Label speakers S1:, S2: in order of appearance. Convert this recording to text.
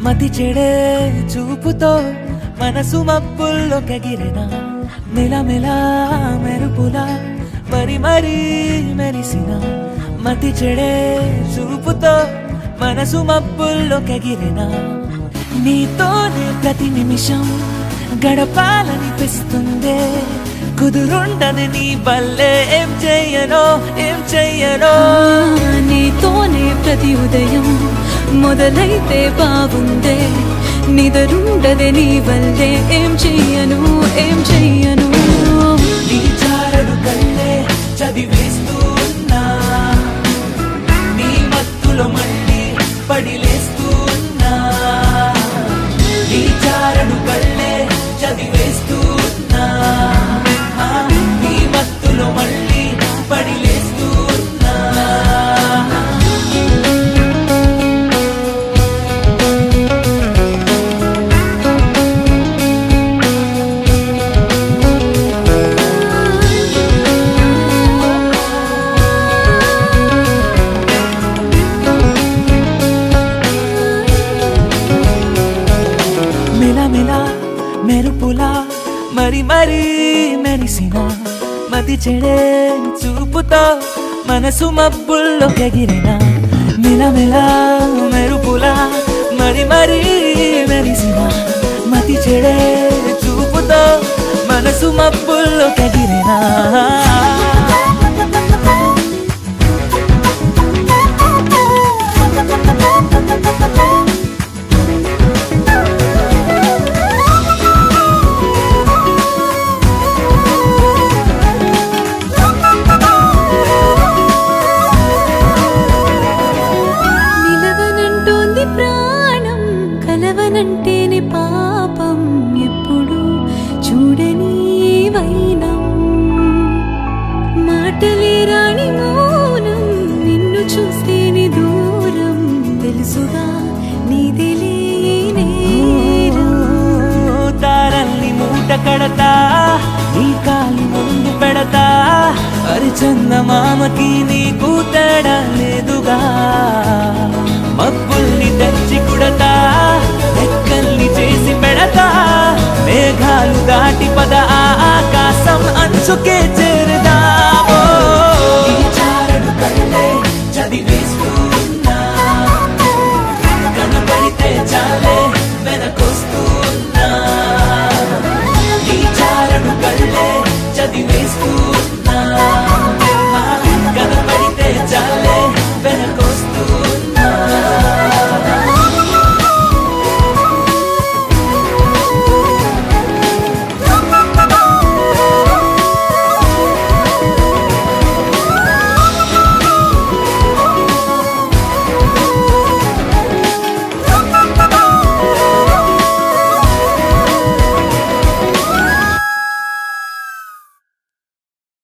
S1: మతి చెడే చూపుతో మనసు మబ్బుల్లో కగిరిన మెలమెలా మెరుపులా మరి మరి మెరిసిన మతి చెడే చూపుతో మనసు మబ్బుల్లో కగిరిన నీతోనే ప్రతి నిమిషం గడపాలనిపిస్తుందే కుదురుండదు నీ వల్లే ఏం చెయ్యనో
S2: నీతోనే ప్రతి ఉదయం మొదలైతే బాగుందే నిదరుండదే నీ వల్లే ఏం చెయ్యను
S1: నీ చారడు కళ్ళే చదివేస్తూ ఉన్నా నీ మత్తులో మళ్ళీ పడిలేస్తూ ఉన్నా నీ చారడు కళ్ళే చదివేస్తూ ఉన్నా నీ మత్తులో మళ్ళీ పడిలేస్తూ ఉన్నా మెలమెలా మెరుపులా మరి మరి మెరిసిన మతి చెడే చూపుతో మనసు మబ్బుల్లో ఎగిరిన మెలమెలా మెరుపులా మరి మరి మెరిసిన మతి చెడే చూపుతో మనసు మబ్బుల్లో ఎగిరిన
S2: కలవనంటేనే పాపం ఎప్పుడు చూడని వైనం మాటలే రాణి మౌనం నిన్ను చూస్తేనే దూరం తెలుసుగా నీదిలే
S1: తారల్ని మూట కడతా నీ కాలి ముందు పెడతా అరిచందమామకి నీకు తేడా లేదుగా మబ్బుల్ని తెచ్చి కుడతా రెక్కల్ని చేసి పెడతా మేఘాలు దాటి పద ఆకాశం అంచుకే